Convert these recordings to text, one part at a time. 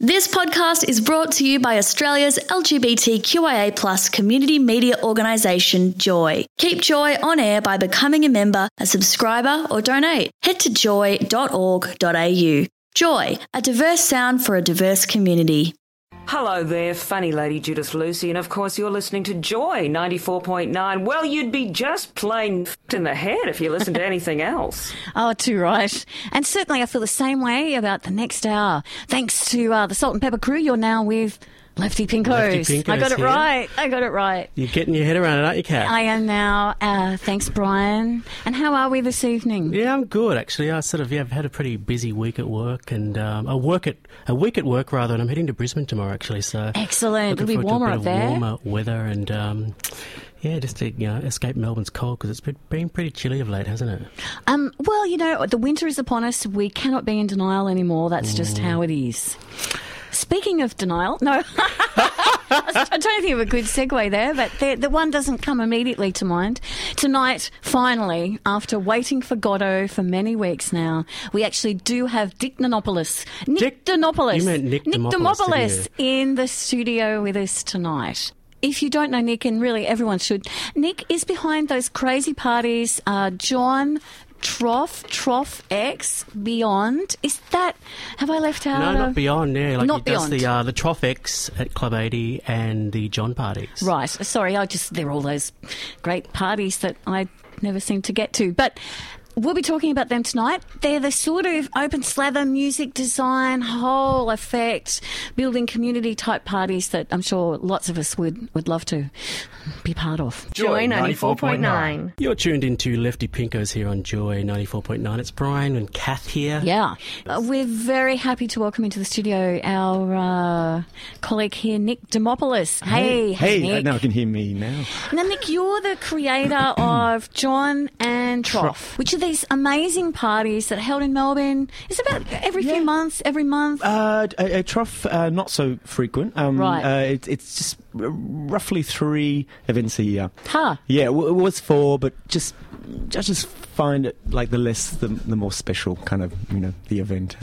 This podcast is brought to you by Australia's LGBTQIA+ community media organisation, Joy. Keep Joy on air by becoming a member, a subscriber or donate. Head to joy.org.au. Joy, a diverse sound for a diverse community. Hello there, funny lady Judith Lucy, and of course you're listening to Joy 94.9. Well, you'd be just plain in the head if you listened to anything else. Oh, too right. And certainly I feel the same way about the next hour. Thanks to the Salt and Pepper crew, you're now with Lefty Pinkos. I got it right. I got it right. You're getting your head around it, aren't you, Kat? I am now. Thanks, Brian. And how are we this evening? Yeah, I'm good, actually. I've had a pretty busy week at work, and a week at work, rather, and I'm heading to Brisbane tomorrow, actually. So excellent. It'll be warmer up there. Warmer weather, and just to escape Melbourne's cold, because it's been pretty chilly of late, hasn't it? Well, the winter is upon us. We cannot be in denial anymore. That's just how it is. Speaking of denial, no, I don't think of a good segue there, but the one doesn't come immediately to mind. Tonight, finally, after waiting for Godot for many weeks now, we actually do have Dick Dimopoulos. Nick Dimopoulos. You meant Nick Dimopoulos in the studio with us tonight. If you don't know Nick, and really everyone should, Nick is behind those crazy parties, John Troff X Beyond. Is that, have I left out? No, not Beyond. Yeah, like not he does Beyond. the Troff X at Club 80 and the John parties. Right. Sorry, they're all those great parties that I never seem to get to. But we'll be talking about them tonight. They're the sort of open slather, music design, whole effect, building community type parties that I'm sure lots of us would love to be part of. Joy 94.9. You're tuned into Lefty Pinkos here on Joy 94.9. It's Brian and Kath here. Yeah. We're very happy to welcome into the studio our colleague here, Nick Dimopoulos. Hey, Nick. Now I can hear me now. Now, Nick, you're the creator of John and Troff, which are these amazing parties that are held in Melbourne. It's about every few months, every month. A Troff, not so frequent. Right. It's just roughly 3 events a year. Huh. Yeah, it was 4, but I just find it like the more special kind of, the event.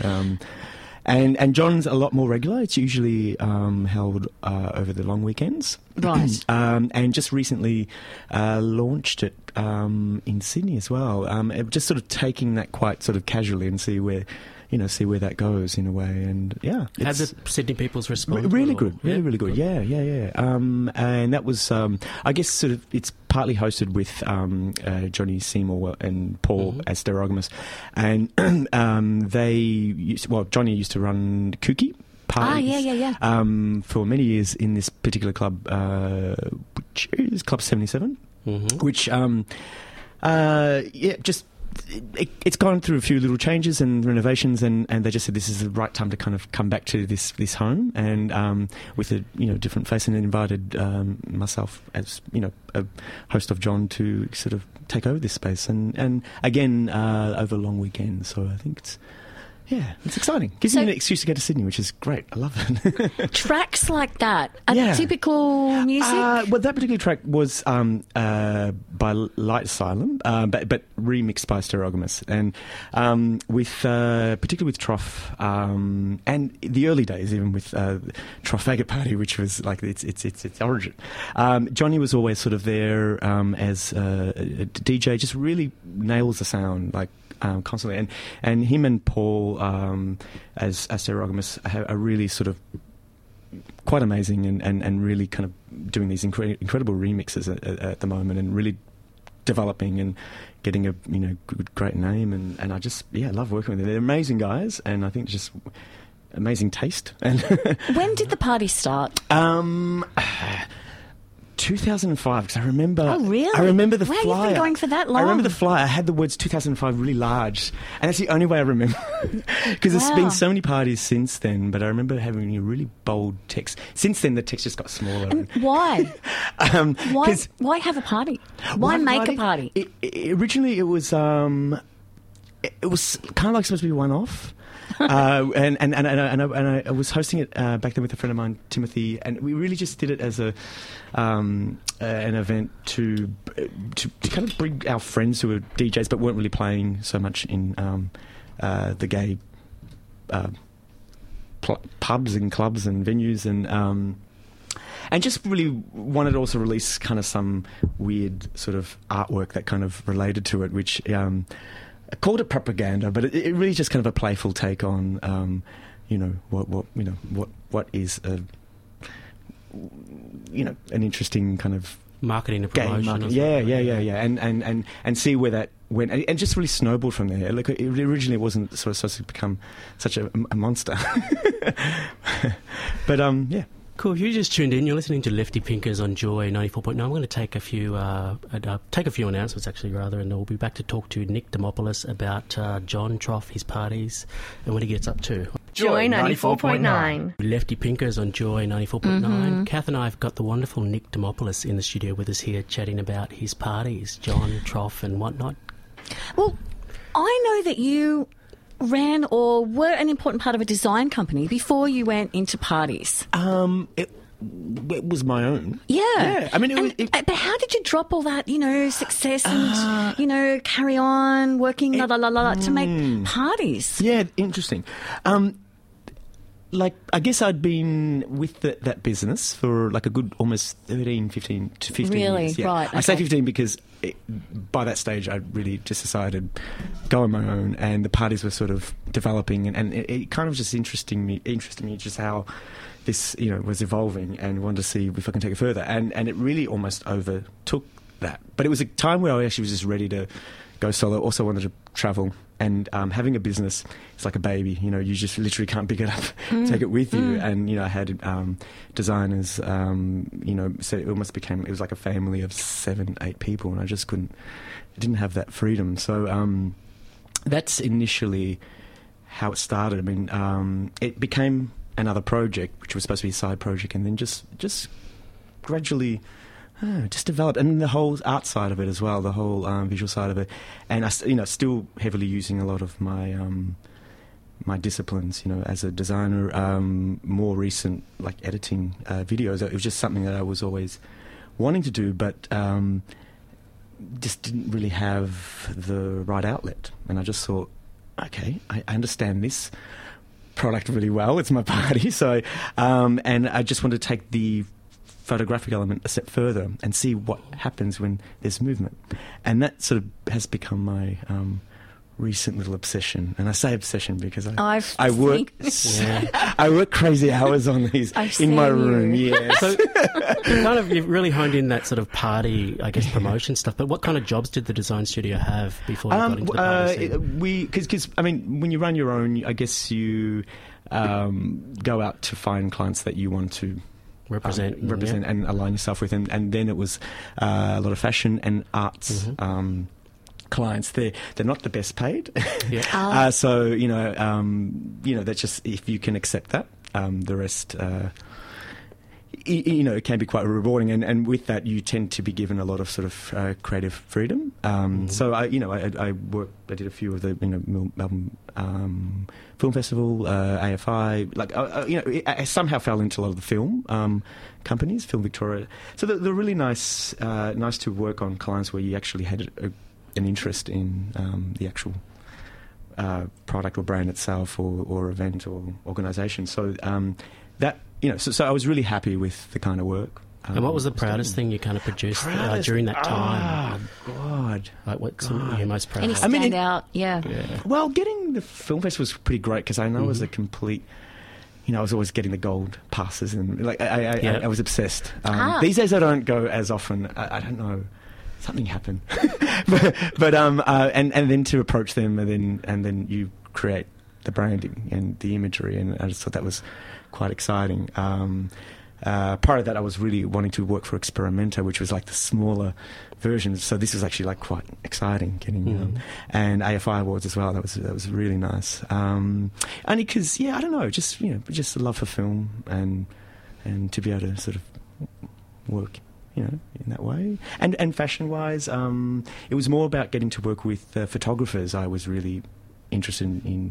And John's a lot more regular. It's usually held over the long weekends. Right. And just recently launched it in Sydney as well. Just sort of taking that quite sort of casually and see where that goes in a way. And how the Sydney people's respond? Really good. Really good. Yeah. And that was, I guess, sort of, it's partly hosted with Johnny Seymour and Paul as Stereogamous. And Johnny used to run Kooky parties for many years in this particular club, which is Club 77, which, it's gone through a few little changes and renovations, and they just said this is the right time to kind of come back to this home, and with a different face, and invited myself as a host of John to sort of take over this space, and again over long weekends. So I think it's exciting. Gives me an excuse to go to Sydney, which is great. I love it. Tracks like that are typical music? Well, that particular track was by Light Asylum, but remixed by Stereogamous, and particularly with Troff, and the early days, even with Troff Faggot Party, which was like its origin. Johnny was always sort of there as a DJ, just really nails the sound, like. Constantly, and him and Paul as Stereogamous are really sort of quite amazing, and really kind of doing these incredible remixes at the moment, and really developing and getting a great name, and I just love working with them. They're amazing guys, and I think just amazing taste. And when did the party start? 2005, because I remember. Oh, really? I remember the flyer. flyer. You've been going for that long. I remember the flyer. I had the words 2005 really large, and that's the only way I remember. Because there's been so many parties since then, but I remember having a really bold text. Since then, the text just got smaller. And why? Why have a party? Why make a party? Originally, it was kind of like supposed to be one-off. And I was hosting it back then with a friend of mine, Timothy, and we really just did it as an event to kind of bring our friends who were DJs but weren't really playing so much in the gay pubs and clubs and venues, and just really wanted to also release kind of some weird sort of artwork that kind of related to it, which I called it propaganda, but it really just kind of a playful take on, what is a, an interesting kind of marketing and promotion. Marketing. Yeah. And see where that went, and just really snowballed from there. Like, it originally wasn't sort of supposed to become such a monster, but yeah. Cool. If you just tuned in, you're listening to Lefty Pinkers on Joy 94.9. I'm going to take a few announcements, actually, rather, and we'll be back to talk to Nick Demopoulos about John Troff, his parties, and what he gets up to. Joy 94.9. Lefty Pinkers on Joy 94.9. Kath and I have got the wonderful Nick Demopoulos in the studio with us here, chatting about his parties, John Troff and whatnot. Well, I know that you ran or were an important part of a design company before you went into parties. It was my own. Yeah. I mean, but how did you drop all that, success and, carry on working to make parties? Yeah, interesting. I guess I'd been with that business for like a good almost 15 to 15 really? years. Yeah. Right. Okay. I say 15 because by that stage I really just decided go on my own, and the parties were sort of developing, and it kind of just interested me just how this was evolving, and wanted to see if I can take it further, and it really almost overtook that. But it was a time where I actually was just ready to go solo. Also wanted to travel, and having a business is like a baby. You just literally can't pick it up, take it with you. And I had designers. So it almost became, it was like a family of 7-8 people, and I just didn't have that freedom. So that's initially how it started. I mean, it became another project, which was supposed to be a side project, and then just gradually just developed, and the whole art side of it as well, the whole visual side of it, and I still heavily using a lot of my my disciplines, as a designer. More recent, like editing videos, it was just something that I was always wanting to do, but just didn't really have the right outlet. And I just thought, okay, I understand this product really well. It's my party, so and I just wanted to take the photographic element a step further and see what happens when there's movement, and that sort of has become my recent little obsession. And I say obsession because I work I work crazy hours on these in my room. Yeah. So you've really honed in that sort of party, I guess, promotion stuff. But what kind of jobs did the design studio have before you got into the party scene? Because I mean, when you run your own, I guess you go out to find clients that you want to represent and align yourself with, and then it was a lot of fashion and arts clients. They're not the best paid, so that's just, if you can accept that, the rest it can be quite rewarding, and with that you tend to be given a lot of sort of creative freedom. So I did a few of the Melbourne Film Festival, AFI. I somehow fell into a lot of the film companies, Film Victoria. So they're really nice to work on clients where you actually had an interest in the actual product or brand itself, or event or organisation. So that. So I was really happy with the kind of work. And what was the proudest thing you kind of produced during that time? Oh, God. Like, what's you're most proud of? Any standout? Yeah. Well, getting the film festival was pretty great, because I know it was a complete... I was always getting the gold passes, and I was obsessed. These days I don't go as often. I don't know. Something happened. but and then to approach them, and then you create the branding and the imagery, and I just thought that was quite exciting. Prior to that, I was really wanting to work for Experimenta, which was like the smaller version. So this was actually like quite exciting, getting and AFI Awards as well. That was really nice. Only because I don't know, just a love for film, and to be able to sort of work in that way. And fashion wise, it was more about getting to work with photographers. I was really interested in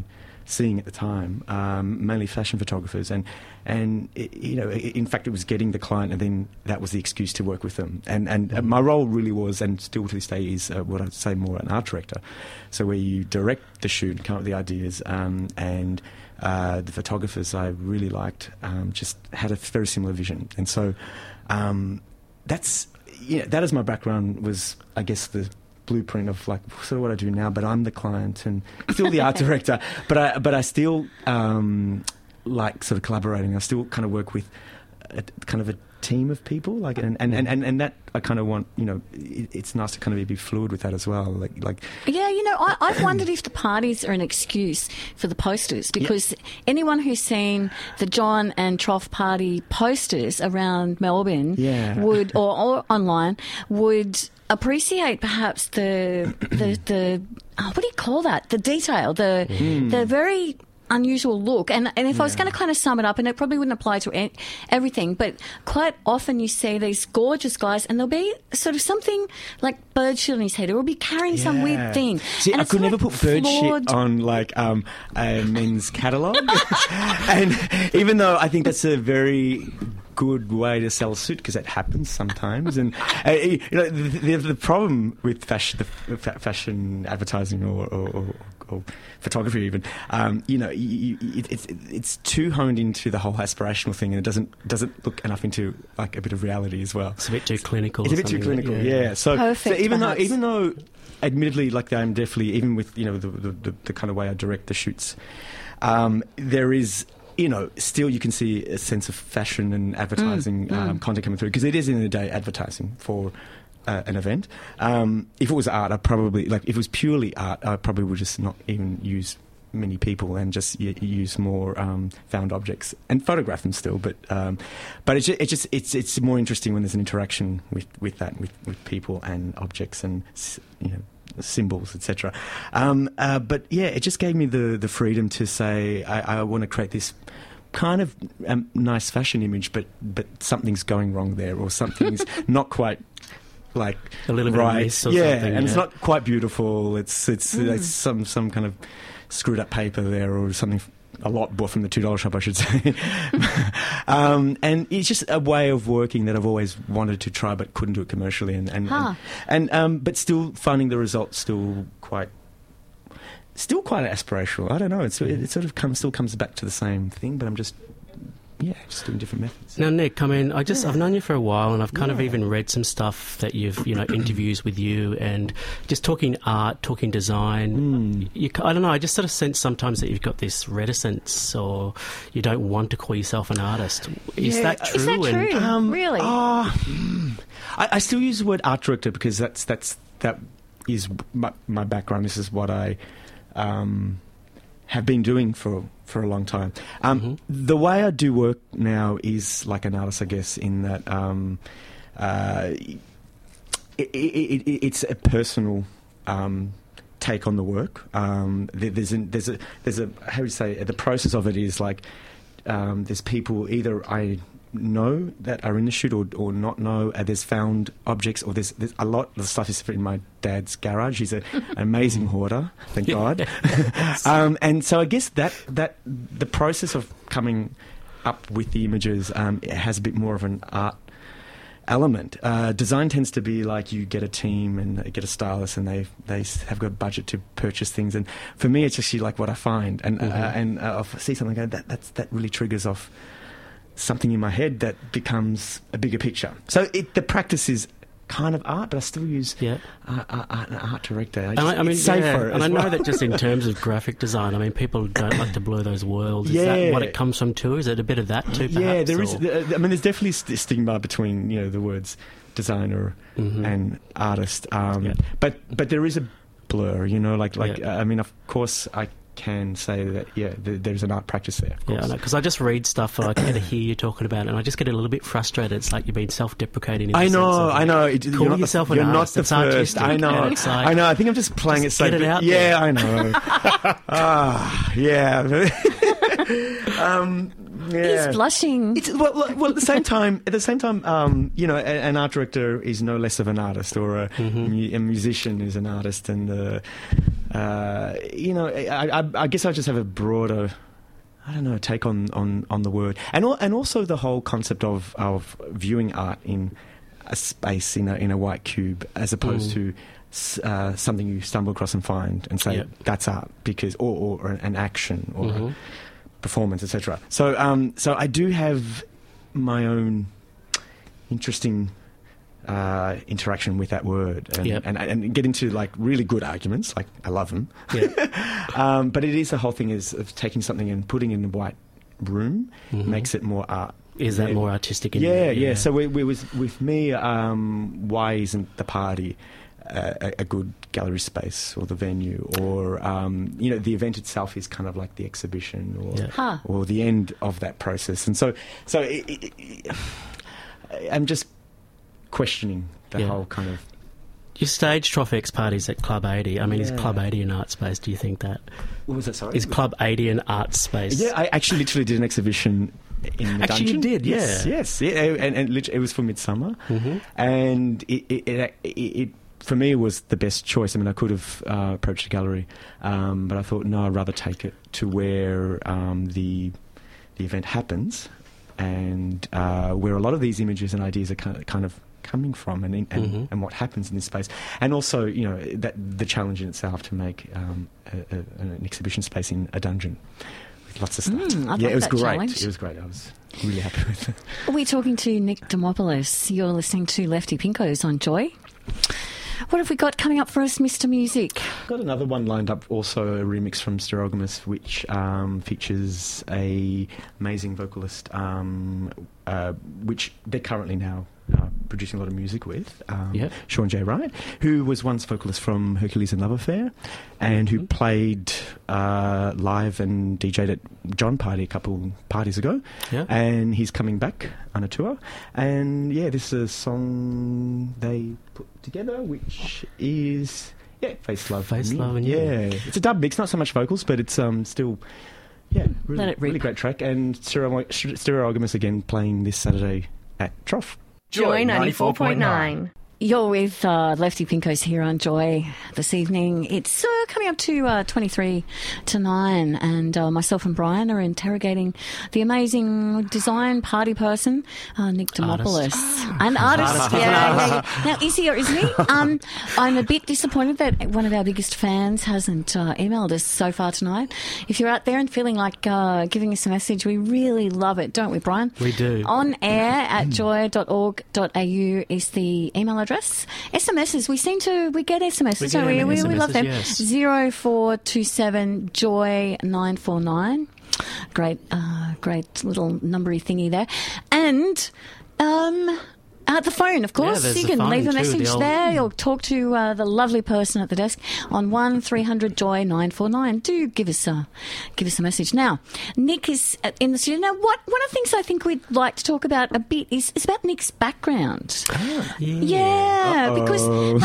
seeing at the time, mainly fashion photographers, and in fact, it was getting the client, and then that was the excuse to work with them. And my role really was, and still to this day is, what I'd say more an art director. So where you direct the shoot, come up with the ideas, and the photographers I really liked just had a very similar vision, and so that is my background. Was, I guess, the blueprint of like sort of what I do now, but I'm the client and still the art director. But I still like sort of collaborating. I still kind of work with kind of a team of people, like and that I kind of want. It's nice to kind of be fluid with that as well. Like yeah, I've wondered if the parties are an excuse for the posters, because anyone who's seen the John and Troff party posters around Melbourne would or online would appreciate perhaps the what do you call that? The detail, the very unusual look. And if I was going to kind of sum it up, and it probably wouldn't apply to everything, but quite often you see these gorgeous guys and there'll be sort of something like bird shit on his head, or he'll be carrying some weird thing. See, and I could never put bird shit on like a men's catalogue. And even though I think that's a very good way to sell a suit, because that happens sometimes, and the problem with fashion advertising or photography even, it's too honed into the whole aspirational thing, and it doesn't look enough into like a bit of reality as well. It's a bit too clinical. It's a bit too clinical, yeah. So even though admittedly, like I'm definitely, even with the kind of way I direct the shoots, there is. Still you can see a sense of fashion and advertising content coming through, because it is, in the day, advertising for an event. If it was art, if it was purely art, I probably would just not even use many people and just use more found objects and photograph them still. But it's more interesting when there's an interaction with people and objects and symbols, etc. But yeah, it just gave me the freedom to say I want to create this kind of nice fashion image, but something's going wrong there, or something's not quite like a little bit right. Of miss or something, and it's not quite beautiful. It's some kind of screwed up paper there, or something. A lot bought from the $2 shop, I should say. And it's just a way of working that I've always wanted to try, but couldn't do it commercially, but still finding the results still quite aspirational. I don't know. It sort of still comes back to the same thing, but I'm just doing different methods. Now, Nick, I've known you for a while, and I've kind of even read some stuff that you've, interviews with you, and just talking art, talking design. I don't know, I just sort of sense sometimes that you've got this reticence, or you don't want to call yourself an artist. Is that true? Is that true? Really? I still use the word art director, because that is my background. This is what I have been doing for a long time. The way I do work now is like an artist, I guess, in that it's a personal take on the work. There's a how do you say, the process of it is like there's people either I know that are in the shoot or not know. There's found objects, or there's a lot of stuff is in my dad's garage. He's an amazing hoarder, thank God. And so I guess that the process of coming up with the images it has a bit more of an art element. Design tends to be like you get a team and get a stylist, and they have got a budget to purchase things. And for me, it's actually like what I find, and I'll see something go that really triggers off something in my head that becomes a bigger picture. So the practice is kind of art, but I still use an art director. It's safer. And I know that just in terms of graphic design, people don't like to blur those worlds. Is that what it comes from too? Is it a bit of that too, perhaps? Yeah, there is. There's definitely stigma between the words designer and artist. But there is a blur. Of course I can say that there's an art practice there, of course. Yeah, because I just read stuff and I kind of hear you talking about it, and I just get a little bit frustrated. It's like you're being self-deprecating. I know. Call yourself an artist. You're not the first. I know. I know. I think I'm just playing it safe. Get it out there. Yeah, I know. He's blushing. Well, at the same time, an art director is no less of an artist, or a musician is an artist, and I guess I just have a broader, I don't know, take on the word, and also the whole concept of viewing art in a space in a white cube, as opposed to something you stumble across and find and say that's art, because or an action or a performance, etc. So I do have my own interesting interaction with that word, and get into like really good arguments. Like I love them, but it is the whole thing of taking something and putting it in a white room makes it more art. Is that more artistic? Yeah. So with me, why isn't the party a good gallery space or the venue, or the event itself is kind of like the exhibition or the end of that process, and so I'm just questioning the whole kind of. You stage Trophex parties at Club 80. I mean, is Club 80 an art space? Do you think that? What was that? Sorry, is Club 80 an art space? Yeah, I actually literally did an exhibition in the dungeon. You did, yes, and literally it was for Midsummer, and it for me was the best choice. I mean, I could have approached a gallery, but I thought no, I'd rather take it to where the event happens, and where a lot of these images and ideas are kind of coming from, and what happens in this space, and also that the challenge in itself to make an exhibition space in a dungeon. Lots of stuff. It was great. Challenge. It was great. I was really happy with it. We're talking to Nick Demopoulos. You're listening to Lefty Pinkos on Joy. What have we got coming up for us, Mr. Music? I've got another one lined up, also a remix from Stereogamous, which features a amazing vocalist, which they're currently now producing a lot of music with, Sean J. Wright, who was once vocalist from Hercules and Love Affair, and who played live and DJ'd at John Party a couple parties ago, and he's coming back on a tour, and this is a song they put together, which is Face Love. Face Love, it's a dub mix, not so much vocals, but it's still really great track, and Stereogamous again playing this Saturday at Trough. Joy 94.9. You're with Lefty Pinkos here on Joy this evening. It's coming up to 23 to 9, and myself and Brian are interrogating the amazing design party person, Nick Demopoulos. An artist. Yeah. Now, is he or isn't he? I'm a bit disappointed that one of our biggest fans hasn't emailed us so far tonight. If you're out there and feeling like giving us a message, we really love it, don't we, Brian? We do. On air at joy.org.au is the email address. SMSs, we get SMSs, don't we? We love them. Yes. 0427 Joy 949. Great little numbery thingy there. And the phone, of course. Yeah, you can leave a message there or talk to the lovely person at the desk on 1300 Joy 949. Do give us a message. Now, Nick is in the studio. Now, one of the things I think we'd like to talk about a bit is about Nick's background. Because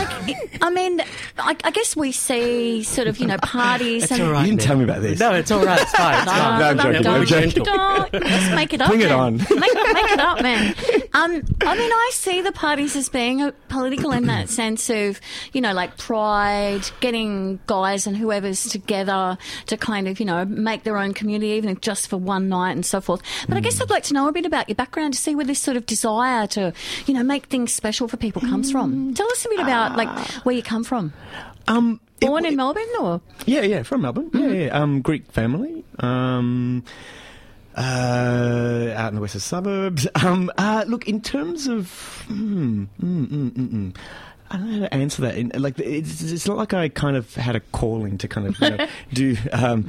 I guess we see sort of parties. It's all right, you didn't tell me about this. No, it's all right. It's fine. I'm joking. Let's make it up. Bring it on. Make it up, man. I see the parties as being political in that sense of, like Pride, getting guys and whoever's together to kind of, make their own community, even if just for one night and so forth. But I guess I'd like to know a bit about your background to see where this sort of desire to, make things special for people comes from. Tell us a bit about, where you come from. Born in Melbourne, or? Yeah, from Melbourne. Mm-hmm. Greek family. Out in the western suburbs. Look, in terms of, I don't know how to answer that. It's not like I kind of had a calling to kind of do. The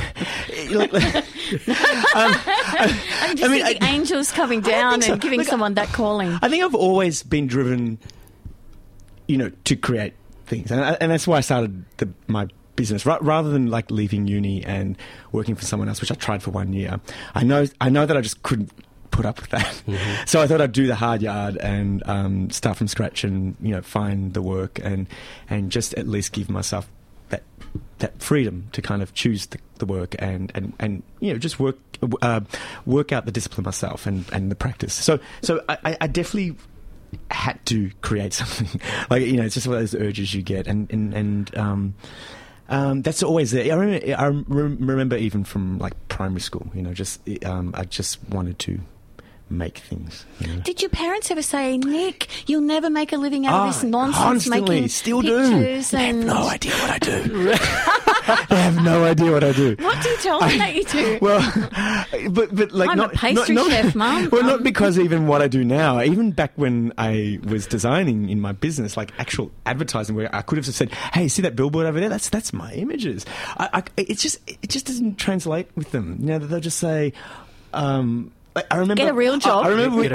angels coming down and giving someone that calling. I think I've always been driven, to create things, and that's why I started my business rather than leaving uni and working for someone else, which I tried for 1 year. I know that I just couldn't put up with that. So I thought I'd do the hard yard and start from scratch and find the work and just at least give myself that freedom to kind of choose the work and just work out the discipline myself and the practice. So I definitely had to create something. It's just one of those urges you get and that's always there. I remember even from like primary school, I just wanted to make things. Did your parents ever say, Nick, you'll never make a living out of this nonsense, constantly, making still pictures? They have no idea what I do. They have no idea what I do. What do you tell them that you do? Well, but like I'm not a pastry chef, Mum. Well, not because even what I do now. Even back when I was designing in my business, like actual advertising, where I could have said, "Hey, see that billboard over there? That's my images." It just doesn't translate with them. They'll just say. I remember, get a real job. I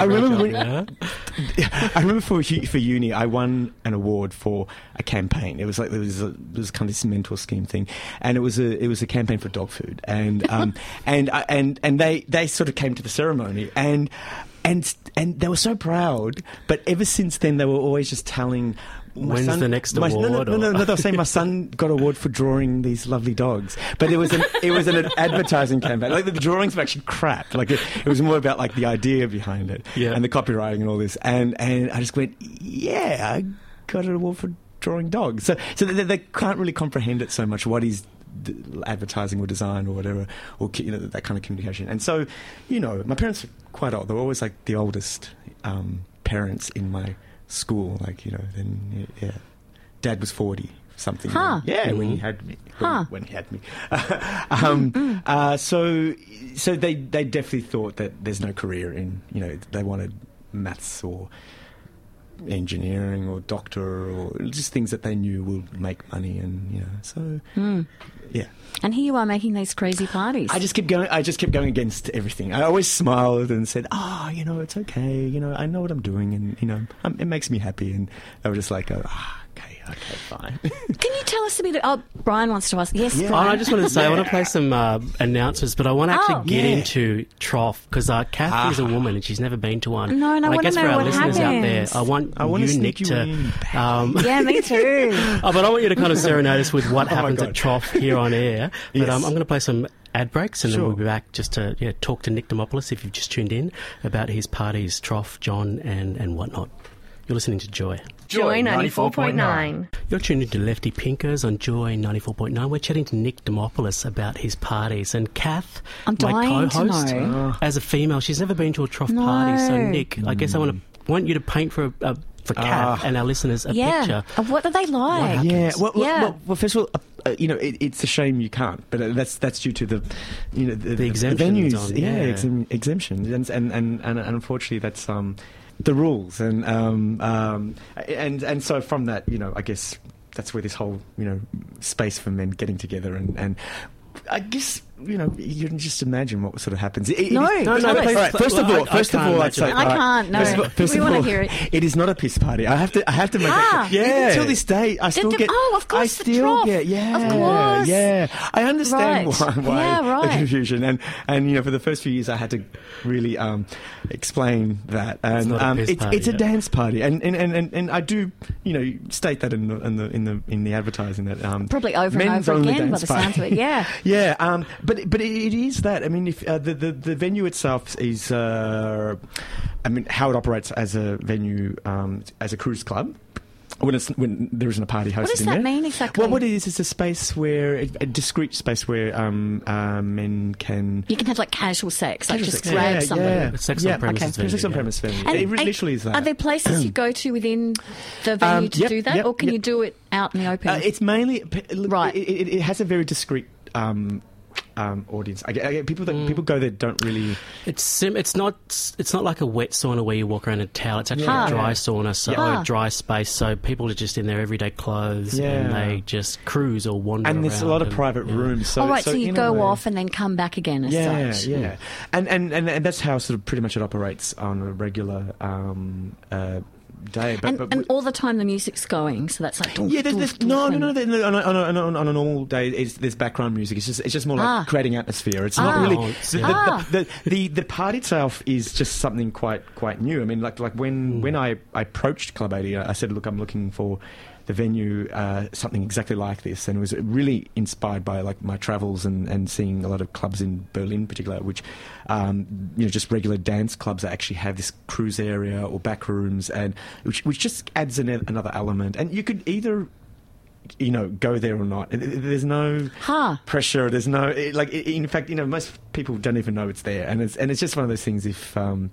remember for uni, I won an award for a campaign. It was kind of this mentor scheme thing, and it was a campaign for dog food, and they sort of came to the ceremony, and they were so proud. But ever since then, they were always just telling. When's the next award? No. They were saying my son got an award for drawing these lovely dogs, but it was an advertising campaign. Like the drawings were actually crap. Like it was more about like the idea behind it and the copywriting and all this. And I just went, yeah, I got an award for drawing dogs. So they can't really comprehend it so much. What is advertising or design or whatever, or that kind of communication. And so, my parents are quite old. They were always like the oldest parents in my school, Dad was 40 something. Huh. When he had me. When he had me. So they definitely thought that there's no career in, they wanted maths or engineering or doctor or just things that they knew will make money, and yeah. And here you are making these crazy parties. I just kept going against everything. I always smiled and said, it's okay, I know what I'm doing, and it makes me happy. And they were just like, okay, fine. Can you tell us a bit? Brian wants to ask. Yes, Yeah. Brian. I just want to say, I want to play some announcements, but I want to actually get into Trough, because Kathy is a woman and she's never been to one. No, and I and I want guess to for know our what listeners out there, happens. I want to you, Nick, sneak you in. Yeah, me too. But I want you to kind of serenade us with what my happens God. at Trough here on air. But Yes. I'm going to play some ad breaks, and then Sure. we'll be back just to talk to Nick Demopoulos, if you've just tuned in, about his parties, Trough, John, and whatnot. You're listening to Joy. Joy 94.9. You're tuned into Lefty Pinkers on Joy 94.9. We're chatting to Nick Demopoulos about his parties. And Kath, I'm my dying to co-host, know. as a female, she's never been to a Trough No. party. So, Nick, I guess I want you to paint for Kath and our listeners a picture. What are they like? Yeah. Yeah. Well, first of all, it's a shame you can't, but that's due to the exemptions venues, on, exemptions, and unfortunately that's the rules, and so from that, I guess that's where this whole space for men getting together and I guess you can just imagine what sort of happens. No, please. please. Right, first of all, I'd say I can't. No, first we of want to all, hear it. it is not a piss party. I have to make that clear. Yeah. Until this day, I still get. Oh, of course, I the still Trough. get. Yeah, Of course. yeah. I understand Right. why Yeah, right. the confusion, and for the first few years, I had to really explain that. And not a piss party, it's a yeah. dance party, and I do state that in the advertising that Probably over and men's over only again by dance the sounds of it. party. Yeah. Yeah, but it is that. I mean, if the venue itself is, how it operates as a venue, as a cruise club. When there isn't a party hosted What does in that there. mean exactly? Well, what it is a space where a discreet space where men can. You can have like casual sex, like Casual just sex, grab yeah, somebody. yeah. It's sex on premises venue, Sex on yeah. premise venue. And- It literally is that. Are there places you go to within the venue to Yep, do that, yep, or can yep. you do it out in the open? It's mainly Right. It has a very discreet audience. I get people go there don't really. It's not like a wet sauna where you walk around in a towel. It's actually a dry sauna, or a dry space. So people are just in their everyday clothes and they just cruise or wander And there's a around lot of private rooms. So, All right, so you in a go way- off and then come back again as such. Yeah. And that's how sort of pretty much it operates on a regular day. And all the time the music's going, so that's like... doof, Yeah, there's doof, no. doof, On a normal day, there's background music. It's just more like creating atmosphere. It's not really the party itself is just something quite new. I mean, like when I approached Club 80, I said, look, I'm looking for the venue, something exactly like this, and it was really inspired by like my travels and seeing a lot of clubs in Berlin, in particular, which just regular dance clubs that actually have this cruise area or back rooms, and which just adds another element. And you could either go there or not. There's no pressure. There's no in fact, most people don't even know it's there, and it's just one of those things. If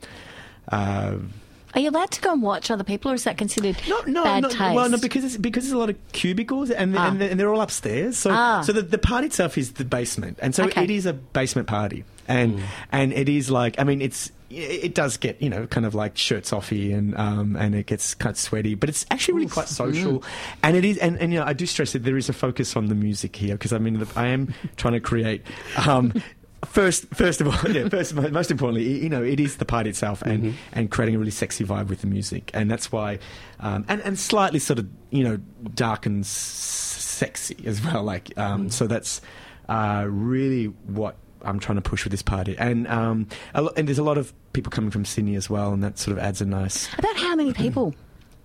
are you allowed to go and watch other people, or is that considered bad taste? Well, no, because there's a lot of cubicles, and they're all upstairs. So the party itself is the basement, and so it is a basement party, and it is like, I mean, it does get kind of like shirts offy, and it gets kind of sweaty, but it's actually really quite social, and it is, and I do stress that there is a focus on the music here, because I mean I am trying to create. First of all, most importantly, it is the party itself, and creating a really sexy vibe with the music, and that's why, and slightly sort of dark and sexy as well. So that's really what I'm trying to push with this party, and there's a lot of people coming from Sydney as well, and that sort of adds a nice. About how many people?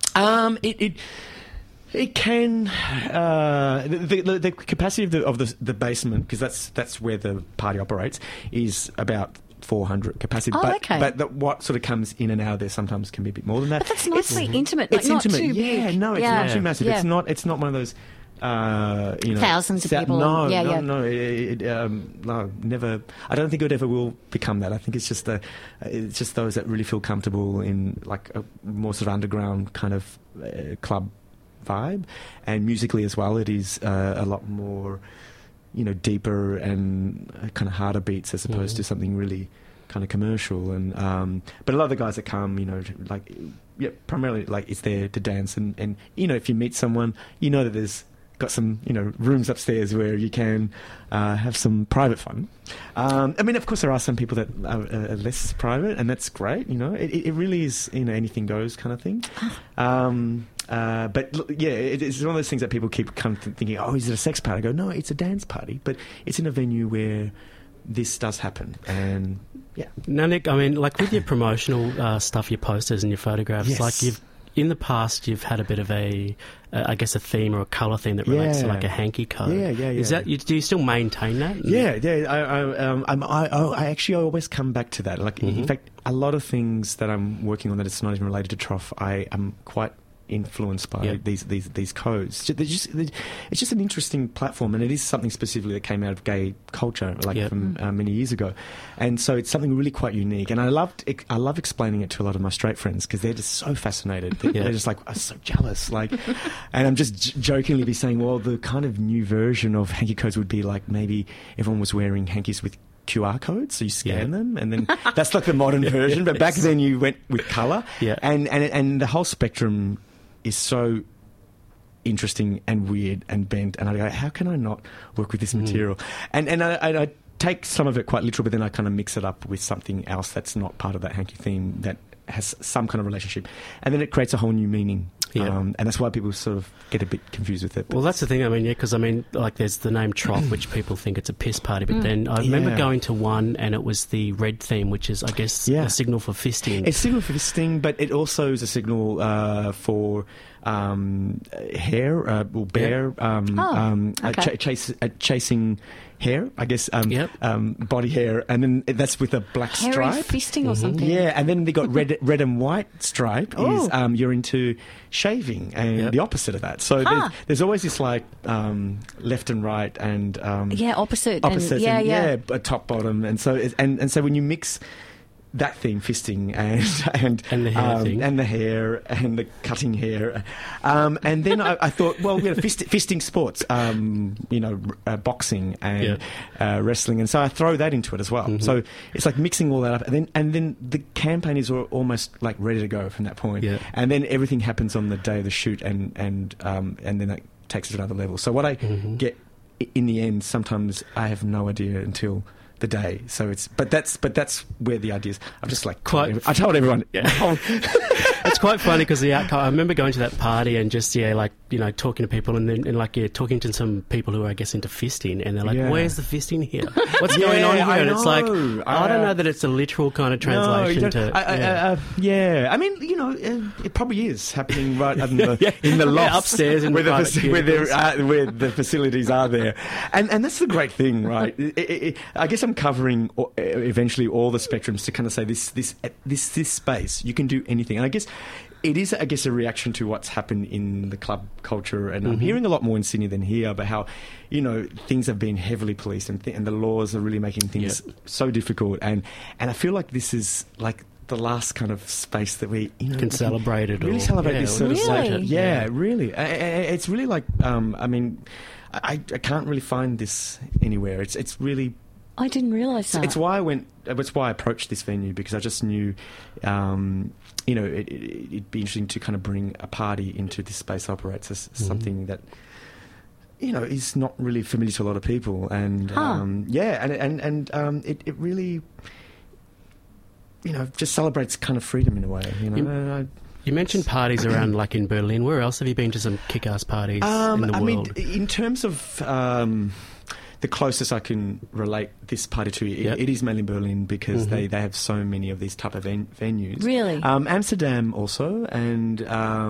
It can the capacity of the basement, because that's where the party operates, is about 400 capacity. But what sort of comes in and out of there sometimes can be a bit more than that. But that's nicely intimate. It's not intimate. Too big. It's not too massive. Yeah. It's not one of those. Thousands of people. No, never. I don't think it ever will become that. I think it's just those that really feel comfortable in like a more sort of underground kind of club vibe, and musically as well, it is a lot more, deeper and kind of harder beats as opposed to something really kind of commercial. And but a lot of the guys that come, primarily like it's there to dance, and if you meet someone, that there's got some rooms upstairs where you can have some private fun. I mean, of course, there are some people that are less private, and that's great. It really is anything goes kind of thing. But it's one of those things that people keep kind of thinking, oh, is it a sex party? I go, no, it's a dance party, but it's in a venue where this does happen. And Now, Nick, I mean, like with your promotional stuff, your posters and your photographs, like in the past, you've had a bit of a theme or a colour theme that relates to like a hanky code. Is that? Do you still maintain that? I actually always come back to that. Like, in fact, a lot of things that I'm working on that it's not even related to Trough, I am quite influenced by these codes. It's just an interesting platform, and it is something specifically that came out of gay culture, from many years ago, and so it's something really quite unique. And I love explaining it to a lot of my straight friends, because they're just so fascinated. They're just like, I'm so jealous, and I'm just jokingly be saying, well, the kind of new version of hanky codes would be like maybe everyone was wearing hankies with QR codes, so you scan them, and then that's like the modern version. But back then you went with colour, and the whole spectrum is so interesting and weird and bent, and I go, how can I not work with this material? And I take some of it quite literal, but then I kind of mix it up with something else that's not part of that hanky theme, that has some kind of relationship, and then it creates a whole new meaning. And that's why people sort of get a bit confused with it. Well, that's the thing. I mean, because like there's the name Trough, which people think it's a piss party, but then I remember going to one, and it was the red theme, which is, I guess, a signal for fisting. It's a signal for fisting, but it also is a signal for hair, bear, chasing hair, I guess, body hair, and then that's with a black stripe. Hairy fisting or something. Yeah, and then they got red and white stripe is you're into shaving, and the opposite of that. So there's always this like left and right, and opposite, and top bottom, and so and so when you mix that theme, fisting and the hair thing, and the hair and the cutting hair, and then I thought, well, fisting sports, boxing and wrestling, and so I throw that into it as well. So it's like mixing all that up, and then the campaign is almost like ready to go from that point, and then everything happens on the day of the shoot, and then that takes it to another level. So what I get in the end, sometimes I have no idea until the day. So that's where the ideas. I'm just like I told everyone. It's quite funny because the outcome. I remember going to that party and just talking to people, and then talking to some people who are, I guess, into fisting, and they're like, "Where's the fisting here? What's going on here?" And it's like, I don't know that it's a literal kind of translation to. I mean, it probably is happening right in the loft upstairs in where the facilities are there, and that's the great thing, right? I guess I'm covering eventually all the spectrums to kind of say this space, you can do anything. And I guess it is, I guess, a reaction to what's happened in the club culture, and I'm hearing a lot more in Sydney than here about how, things have been heavily policed and the laws are really making things so difficult, and I feel like this is like the last kind of space that we can celebrate it. Really celebrate this sort of Really? really. It's really like I can't really find this anywhere. It's really. I didn't realise that. It's why I approached this venue, because I just knew, it'd be interesting to kind of bring a party into this space that operates as something that, is not really familiar to a lot of people, and it really, just celebrates kind of freedom in a way. You mentioned parties around, like in Berlin. Where else have you been to some kick-ass parties in the world? In terms of the closest I can relate this party to, it is mainly Berlin, because they have so many of these type of venues. Really? Amsterdam also, and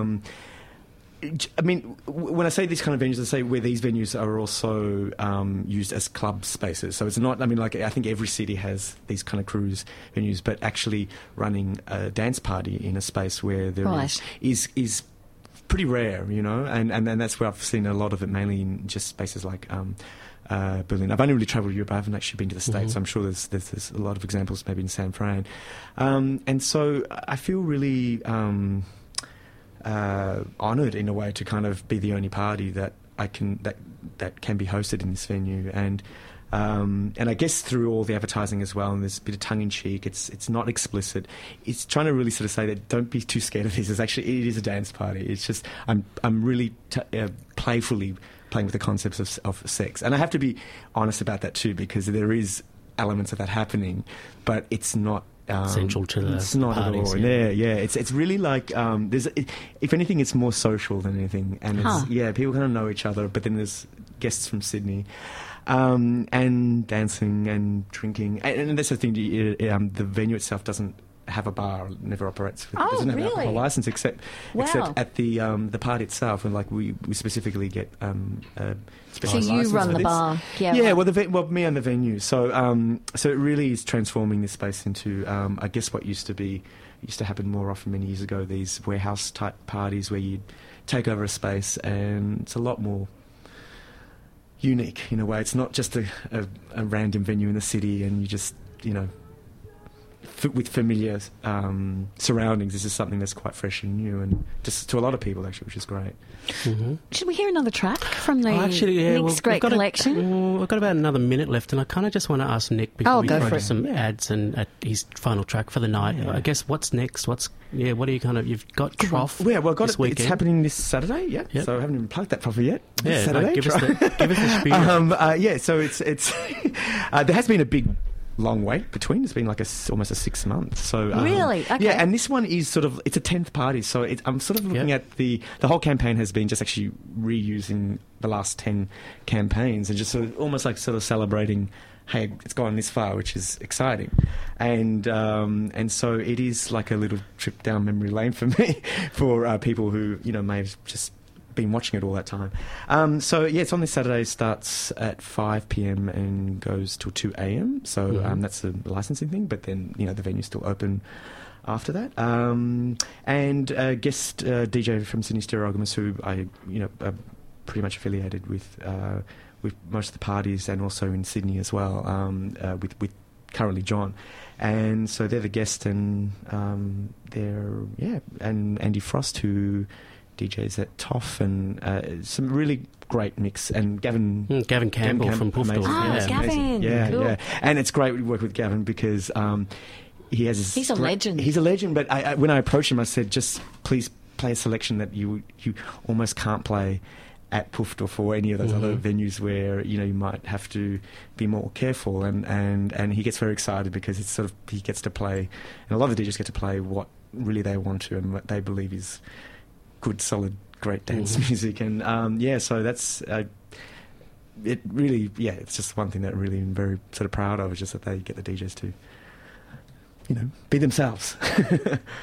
when I say these kind of venues, I say where these venues are also used as club spaces. So it's not, I think every city has these kind of cruise venues, but actually running a dance party in a space where there is pretty rare, and that's where I've seen a lot of it, mainly in just spaces like Berlin. I've only really travelled Europe. I haven't actually been to the States. So I'm sure there's a lot of examples maybe in San Fran. And so I feel really honoured in a way to kind of be the only party that can be hosted in this venue. And I guess through all the advertising as well, and there's a bit of tongue-in-cheek, it's not explicit. It's trying to really sort of say that don't be too scared of this. It is a dance party. It's just I'm really playfully playing with the concepts of sex. And I have to be honest about that too, because there is elements of that happening, but it's not central to the it's not parties, at all. Yeah. It's really like if anything, it's more social than anything, and it's people kind of know each other. But then there's guests from Sydney, and dancing and drinking, and that's the thing. The venue itself doesn't have a bar, never operates. It doesn't have an alcohol license except at the party itself, and we specifically get so you run the bar, well, me and the venue. So it really is transforming this space into I guess what used to happen more often many years ago. These warehouse type parties where you take over a space, and it's a lot more unique in a way. It's not just a random venue in the city, and you just with familiar surroundings. This is something that's quite fresh and new, and just to a lot of people actually, which is great. Should we hear another track from the Nick's great we've got collection? We've got about another minute left, and I kind of just want to ask Nick before we go to some ads and his final track for the night. I guess what's next? What are you you've got Trough? This weekend. It's happening this Saturday. Yep. So I haven't even plugged that properly yet. Saturday. Give us the spiel. So it's there has been a big long wait between. It's been like almost a 6 months. So really, okay. Yeah, and this one is it's a 10th party. So I'm sort of looking at the whole campaign has been just actually reusing the last 10 campaigns and just almost like celebrating. Hey, it's gone this far, which is exciting, and so it is like a little trip down memory lane for me, for people who may have just been watching it all that time. It's on this Saturday. Starts at 5 p.m. and goes till 2 a.m. So that's the licensing thing, but then the venue's still open after that. And guest DJ from Sydney Stereogamous, who I are pretty much affiliated with most of the parties, and also in Sydney as well, with currently John. And so they're the guest, and and Andy Frost, who DJs at Toff, and some really great mix, and Gavin Campbell from Puffdorf. Gavin, cool. And it's great to work with Gavin because he's a legend. He's a legend, but when I approached him, I said, just please play a selection that you almost can't play at Puffdorf or any of those other venues where you might have to be more careful, and he gets very excited because it's he gets to play, and a lot of the DJs get to play what really they want to and what they believe is good, solid, great dance music, and so that's it. Really, it's just one thing that really I'm very sort of proud of, is just that they get the DJs to be themselves.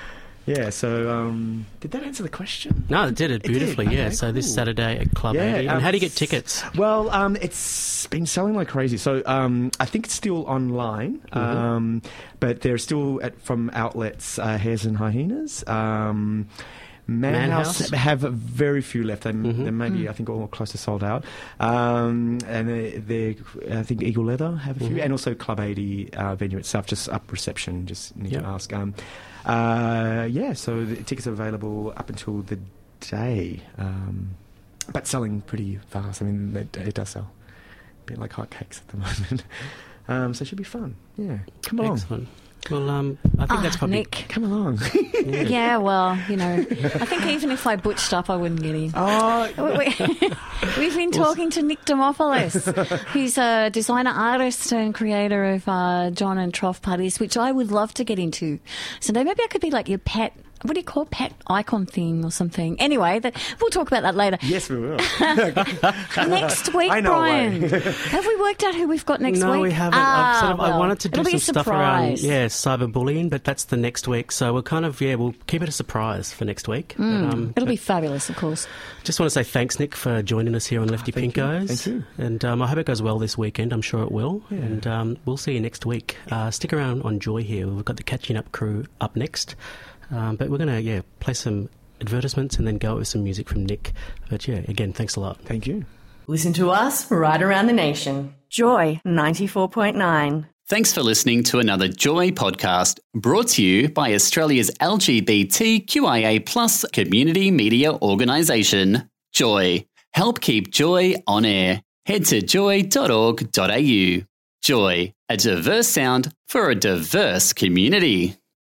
Yeah, so did that answer the question? No, it did it beautifully, did. yeah. Okay, So this cool. Saturday at Club 80. And how do you get tickets? Well, it's been selling like crazy. So I think it's still online, but they're still from outlets, Hares and Hyenas. Manhouse have very few left. They may be, I think, all close to sold out. And I think Eagle Leather have a few, and also Club 80 venue itself, just up reception. Just need to ask. So the tickets are available up until the day, but selling pretty fast. I mean, it does sell a bit like hotcakes at the moment. So it should be fun. Yeah, come along. Excellent. Well, I think that's probably... Nick. Come along. Yeah, well, you know, I think even if I butched up, I wouldn't get in. We've been talking to Nick Demopoulos, who's a designer, artist and creator of John and Trough parties, which I would love to get into. So maybe I could be like your pet... What do you call it? Pet icon thing or something? Anyway, we'll talk about that later. Yes, we will. Next week, I know Brian. Have we worked out who we've got next week? No, we haven't. I wanted to do some stuff around cyberbullying, but that's the next week. So we'll we'll keep it a surprise for next week. It'll be fabulous, of course. Just want to say thanks, Nick, for joining us here on Lefty Pinkos. Thank you. And I hope it goes well this weekend. I'm sure it will. Yeah. And we'll see you next week. Stick around on Joy here. We've got the Catching Up crew up next. But we're going to, play some advertisements and then go with some music from Nick. But, again, thanks a lot. Thank you. Listen to us right around the nation. Joy 94.9. Thanks for listening to another Joy podcast brought to you by Australia's LGBTQIA+ community media organisation, Joy. Help keep Joy on air. Head to joy.org.au. Joy, a diverse sound for a diverse community.